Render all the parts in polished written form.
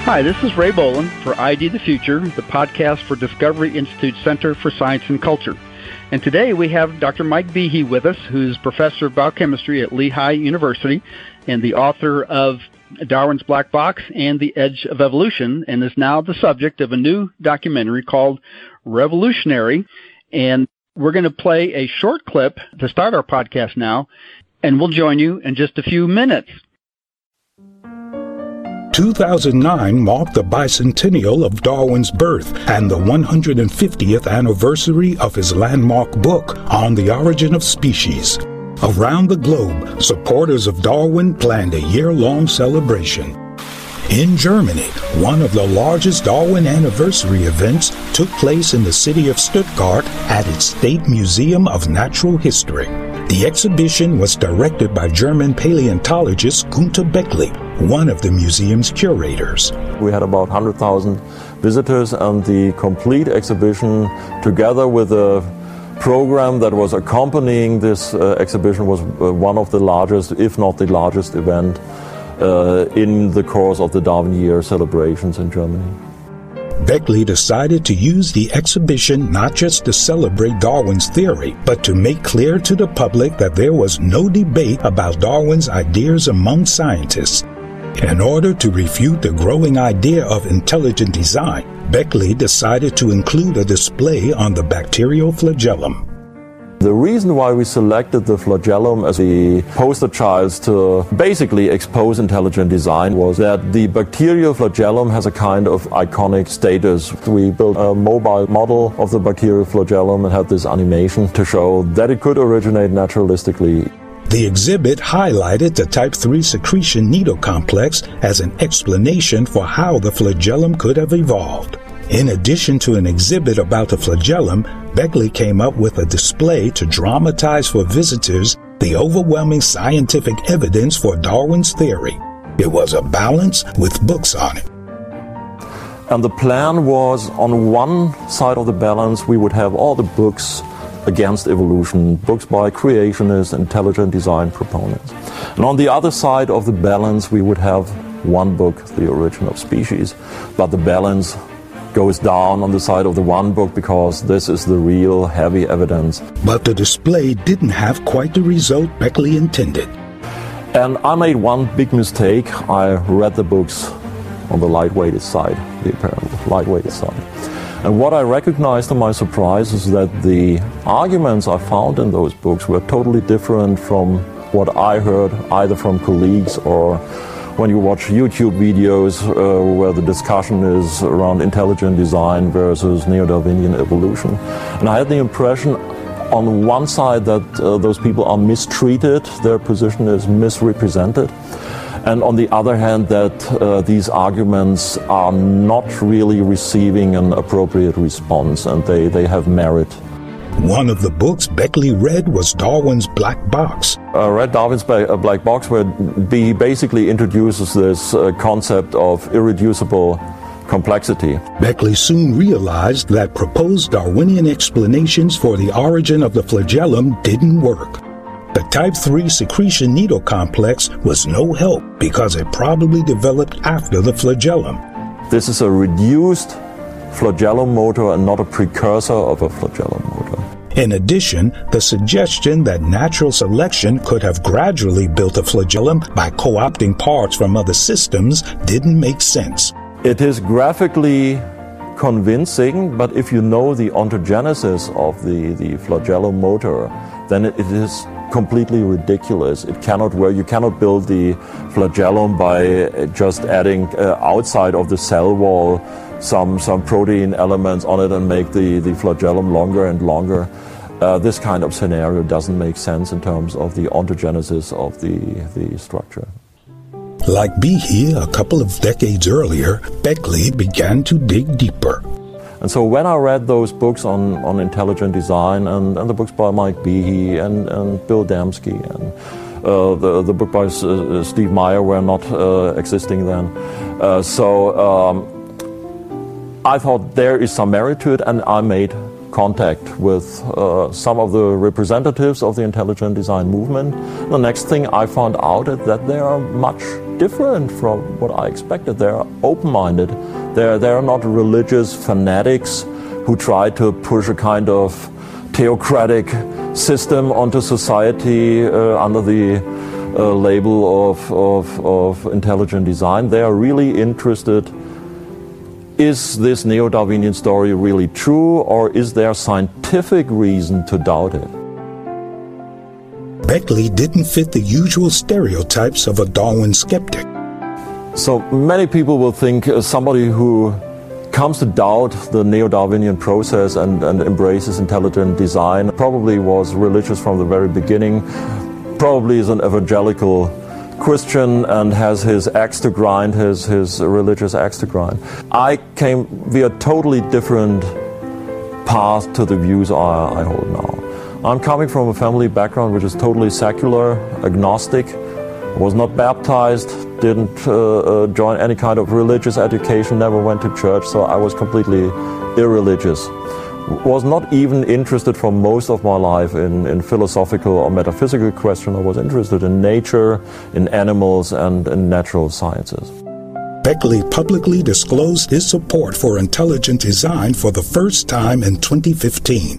Hi, this is Ray Boland for ID the Future, the podcast for Discovery Institute Center for Science and Culture. And today we have Dr. Mike Behe with us, who's professor of biochemistry at Lehigh University and the author of Darwin's Black Box and The Edge of Evolution, and is now the subject of a new documentary called Revolutionary. And we're going to play a short clip to start our podcast now, and we'll join you in just a few minutes. 2009 marked the bicentennial of Darwin's birth and the 150th anniversary of his landmark book, On the Origin of Species. Around the globe, supporters of Darwin planned a year-long celebration. In Germany, one of the largest Darwin anniversary events took place in the city of Stuttgart at its State Museum of Natural History. The exhibition was directed by German paleontologist Günter Beckley, one of the museum's curators. We had about 100,000 visitors, and the complete exhibition, together with a program that was accompanying this exhibition, was one of the largest, if not the largest event in the course of the Darwin Year celebrations in Germany. Beckley decided to use the exhibition not just to celebrate Darwin's theory, but to make clear to the public that there was no debate about Darwin's ideas among scientists. In order to refute the growing idea of intelligent design, Beckley decided to include a display on the bacterial flagellum. The reason why we selected the flagellum as the poster child to basically expose intelligent design was that the bacterial flagellum has a kind of iconic status. We built a mobile model of the bacterial flagellum and had this animation to show that it could originate naturalistically. The exhibit highlighted the type 3 secretion needle complex as an explanation for how the flagellum could have evolved. In addition to an exhibit about the flagellum, Beckley came up with a display to dramatize for visitors the overwhelming scientific evidence for Darwin's theory. It was a balance with books on it. And the plan was, on one side of the balance, we would have all the books against evolution, books by creationists, intelligent design proponents. And on the other side of the balance, we would have one book, The Origin of Species. But the balance goes down on the side of the one book because this is the real heavy evidence. But the display didn't have quite the result Beckley intended. And I made one big mistake. I read the books on the lightweighted side, the apparently lightweighted side. And what I recognized to my surprise is that the arguments I found in those books were totally different from what I heard either from colleagues or when you watch YouTube videos where the discussion is around intelligent design versus neo-Darwinian evolution. And I had the impression on one side that those people are mistreated, their position is misrepresented, and on the other hand that these arguments are not really receiving an appropriate response and they have merit. One of the books Beckley read was Darwin's Black Box. I read Darwin's Black Box, where he basically introduces this concept of irreducible complexity. Beckley soon realized that proposed Darwinian explanations for the origin of the flagellum didn't work. The type 3 secretion needle complex was no help because it probably developed after the flagellum. This is a reduced flagellum motor and not a precursor of a flagellum motor. In addition, the suggestion that natural selection could have gradually built a flagellum by co-opting parts from other systems didn't make sense. It is graphically convincing, but if you know the ontogenesis of the flagellum motor, then it is completely ridiculous. It cannot work. You cannot build the flagellum by just adding outside of the cell wall some protein elements on it and make the flagellum longer and longer. This kind of scenario doesn't make sense in terms of the ontogenesis of the structure. Like Behe a couple of decades earlier, Beckley began to dig deeper. And so when I read those books on intelligent design and the books by Mike Behe and Bill Dembski and the book by Steve Meyer were not existing then. So I thought there is some merit to it, and I made contact with some of the representatives of the intelligent design movement. The next thing I found out is that they are much different from what I expected. They are open-minded. They are not religious fanatics who try to push a kind of theocratic system onto society under the label of intelligent design. They are really interested, is this neo-Darwinian story really true, or is there scientific reason to doubt it? Beckley didn't fit the usual stereotypes of a Darwin skeptic. So many people will think somebody who comes to doubt the neo-Darwinian process and embraces intelligent design probably was religious from the very beginning, probably is an evangelical Christian and has his axe to grind, his religious axe to grind. I came via a totally different path to the views I hold now. I'm coming from a family background which is totally secular, agnostic, was not baptized, didn't join any kind of religious education, never went to church, so I was completely irreligious. Was not even interested for most of my life in philosophical or metaphysical questions. I was interested in nature, in animals, and in natural sciences. Beckley publicly disclosed his support for intelligent design for the first time in 2015.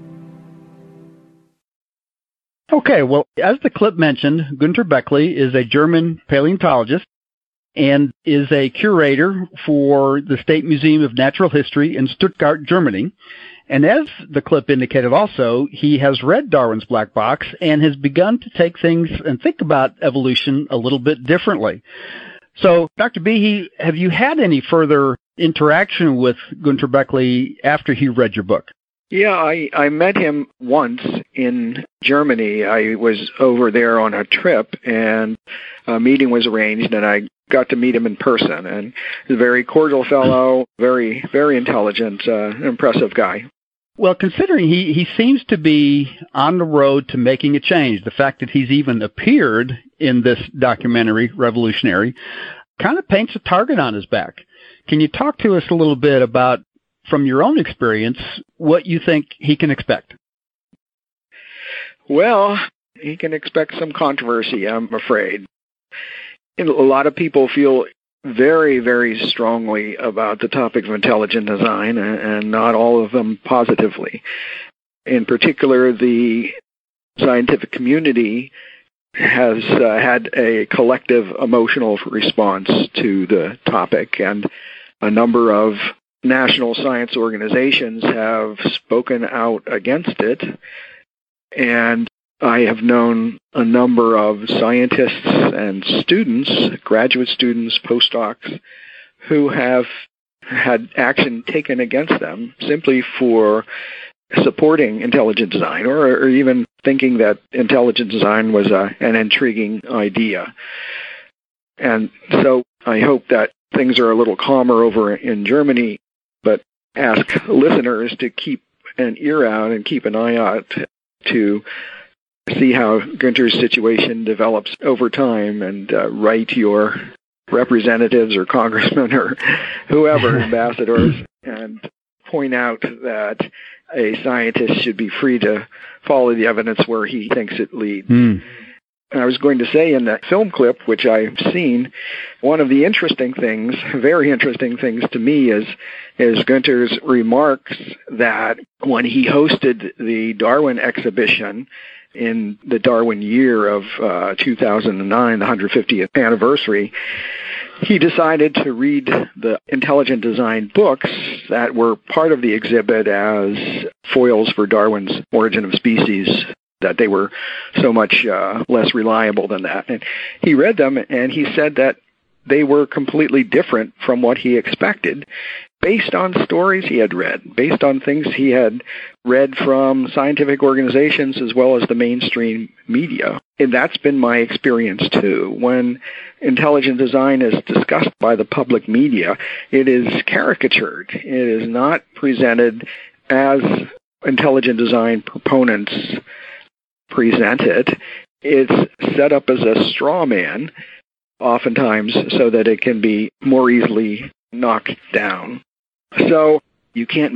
Okay, well, as the clip mentioned, Günter Beckley is a German paleontologist and is a curator for the State Museum of Natural History in Stuttgart, Germany. And as the clip indicated also, he has read Darwin's Black Box and has begun to take things and think about evolution a little bit differently. So, Dr. Behe, have you had any further interaction with Günter Beckley after he read your book? Yeah, I met him once in Germany. I was over there on a trip, and a meeting was arranged, and I got to meet him in person. And he's a very cordial fellow, very, very intelligent, impressive guy. Well, considering he seems to be on the road to making a change, the fact that he's even appeared in this documentary, Revolutionary, kind of paints a target on his back. Can you talk to us a little bit about, from your own experience, what you think he can expect? Well, he can expect some controversy, I'm afraid. And a lot of people feel very, very strongly about the topic of intelligent design, and not all of them positively. In particular, the scientific community has had a collective emotional response to the topic, and a number of national science organizations have spoken out against it. And I have known a number of scientists and students, graduate students, postdocs, who have had action taken against them simply for supporting intelligent design, or even thinking that intelligent design was an intriguing idea. And so I hope that things are a little calmer over in Germany, but ask listeners to keep an ear out and keep an eye out to see how Günter's situation develops over time, and write your representatives or congressmen or whoever, ambassadors, and point out that a scientist should be free to follow the evidence where he thinks it leads. I was going to say, in that film clip, which I've seen, one of the interesting things, very interesting things to me, is Günter's remarks that when he hosted the Darwin exhibition in the Darwin year of 2009, the 150th anniversary, he decided to read the intelligent design books that were part of the exhibit as foils for Darwin's Origin of Species, that they were so much less reliable than that. And he read them, and he said that they were completely different from what he expected, based on stories he had read, based on things he had read from scientific organizations as well as the mainstream media. And that's been my experience too. When intelligent design is discussed by the public media, it is caricatured. It is not presented as intelligent design proponents present it. It's set up as a straw man, oftentimes, so that it can be more easily knocked down. So you can't make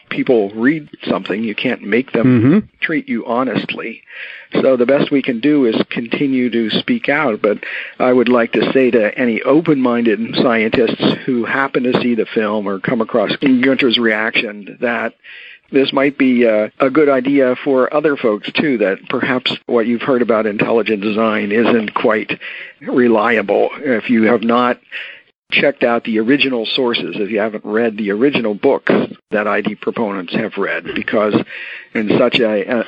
people read something. You can't make them treat you honestly. So the best we can do is continue to speak out. But I would like to say to any open-minded scientists who happen to see the film or come across Günther's reaction that this might be a good idea for other folks, too, that perhaps what you've heard about intelligent design isn't quite reliable. If you have not checked out the original sources, if you haven't read the original books that ID proponents have read, because in such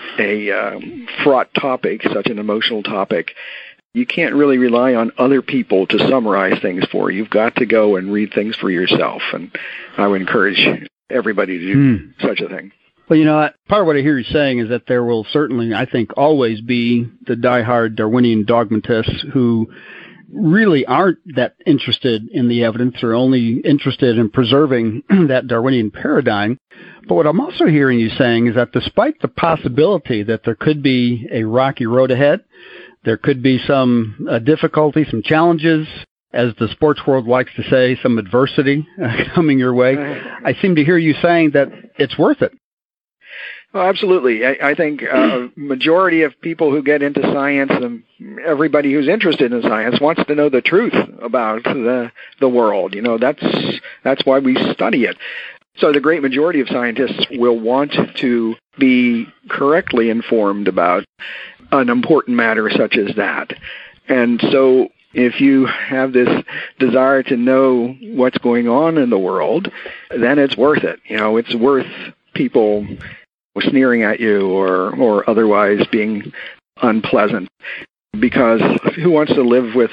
a fraught topic, such an emotional topic, you can't really rely on other people to summarize things for you. You've got to go and read things for yourself, and I would encourage everybody to do such a thing. Well, part of what I hear you saying is that there will certainly, I think, always be the diehard Darwinian dogmatists who really aren't that interested in the evidence or only interested in preserving that Darwinian paradigm. But what I'm also hearing you saying is that despite the possibility that there could be a rocky road ahead, there could be some difficulty, some challenges, as the sports world likes to say, some adversity coming your way. I seem to hear you saying that it's worth it. Oh, absolutely. I think a majority of people who get into science, and everybody who's interested in science, wants to know the truth about the world. That's why we study it. So the great majority of scientists will want to be correctly informed about an important matter such as that. And so if you have this desire to know what's going on in the world, then it's worth it. It's worth people sneering at you or otherwise being unpleasant, because who wants to live with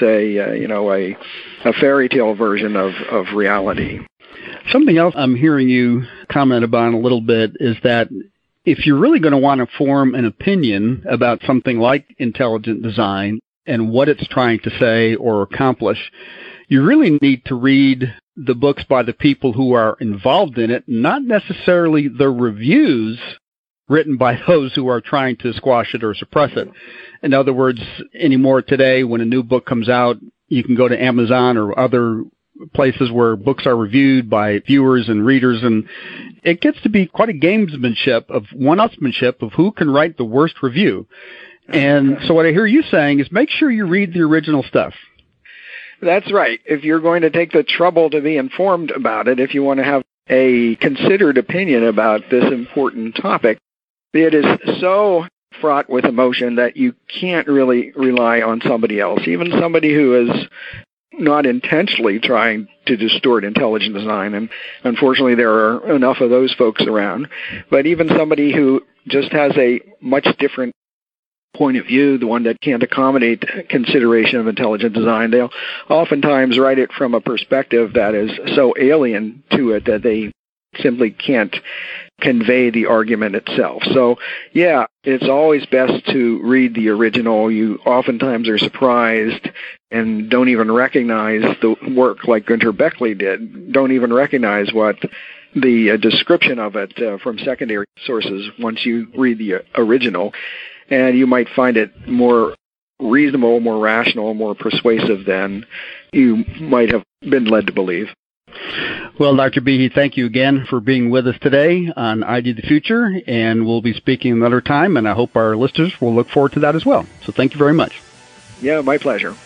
a fairy tale version of reality? Something else I'm hearing you comment about a little bit is that if you're really going to want to form an opinion about something like intelligent design and what it's trying to say or accomplish, you really need to read the books by the people who are involved in it, not necessarily the reviews written by those who are trying to squash it or suppress it. In other words, anymore today, when a new book comes out, you can go to Amazon or other places where books are reviewed by viewers and readers, and it gets to be quite a gamesmanship of one-upsmanship of who can write the worst review. And so what I hear you saying is make sure you read the original stuff. That's right. If you're going to take the trouble to be informed about it, if you want to have a considered opinion about this important topic, it is so fraught with emotion that you can't really rely on somebody else, even somebody who is not intentionally trying to distort intelligent design. And unfortunately, there are enough of those folks around. But even somebody who just has a much different point of view, the one that can't accommodate consideration of intelligent design, they'll oftentimes write it from a perspective that is so alien to it that they simply can't convey the argument itself. So, yeah, it's always best to read the original. You oftentimes are surprised and don't even recognize the work like Günther Beckley did, don't even recognize what the description of it from secondary sources once you read the original. And you might find it more reasonable, more rational, more persuasive than you might have been led to believe. Well, Dr. Behe, thank you again for being with us today on ID the Future, and we'll be speaking another time, and I hope our listeners will look forward to that as well. So thank you very much. Yeah, my pleasure.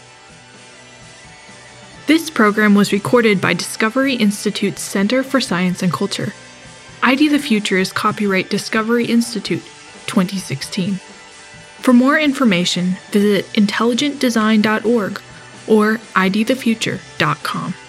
This program was recorded by Discovery Institute's Center for Science and Culture. ID the Future is copyright Discovery Institute, 2016. For more information, visit intelligentdesign.org or idthefuture.com.